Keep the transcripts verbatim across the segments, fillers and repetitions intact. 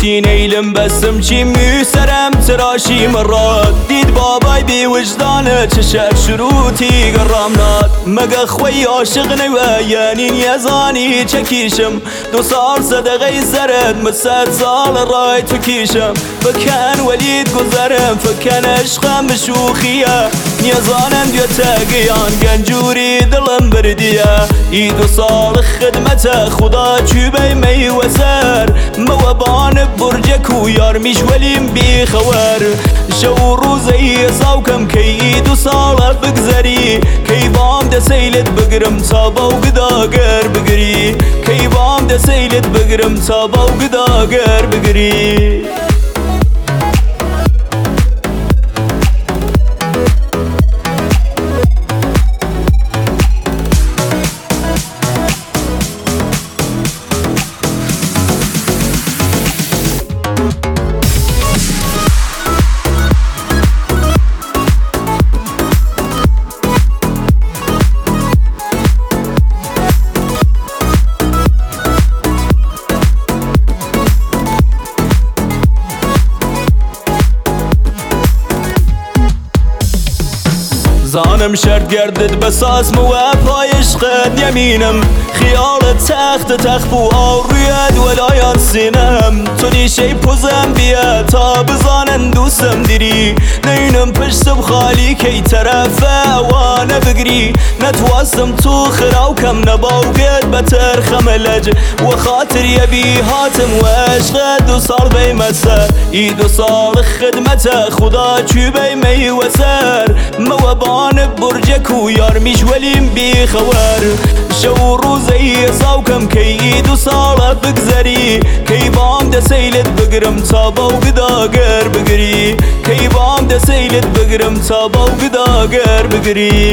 گوتی نیلم بسم چی میسرم تراشی مرات دید بابای بی وجدانه چه شک شروطی گرام ناد مگه خوی عاشق نوه یعنی نیزانی چکیشم دو سال صدقه سرت مصد سال رای تو کیشم فکن ولید گذرم فکن عشقم بشوخیه نیزانم دیو تاگیان گنجوری دلم بردیه ای دو سال خدمت خدا چوبه می وزر موابان برجک و یار میش ولیم بی خور شو روزی ساوکم که ای دو سال بگذری کی بام ده سیلت بگرم تا با گداگر بگری کی بام ده سیلت بگرم تا با گداگر بگری زانم شرط گردد بساز مواب عشقت یمینم خیالت تخت تخت بو آرویت ولایت سینم تو نیشی پوزم بیا تا بزانن دوستم دیری نینم پشتم خالی کی طرفه وانه بگری نتواستم تو خراوکم نباوگت بتر خملج و خاطر یبی هاتم و عشقت دو سال بیمسه ای دو سال خدمت خدا چوبه می وزر موابان برجک و یار میش ولیم بی خور شو روزی ساوکم که ای دو سال بگذری کی بام ده سیلت بگرم تا با گداگر بگری کی بام ده سیلت بگرم تا با گداگر بگری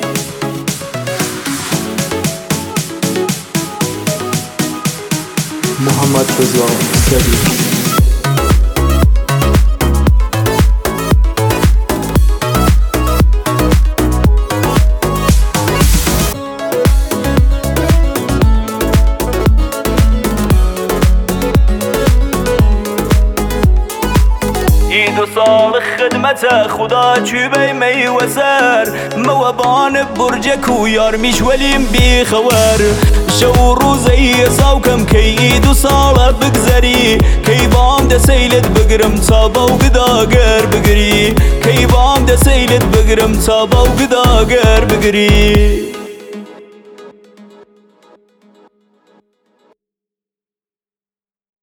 محمد رضا سری دو سال خدمت خدا چوبه می وزر موابان برجک و یار میش ولیم بی خور شو روزی ساوکم که ای دو سال بگذری کی بام ده سیلت بگرم تا با گداگر بگری کی بام ده سیلت بگرم تا با گداگر بگری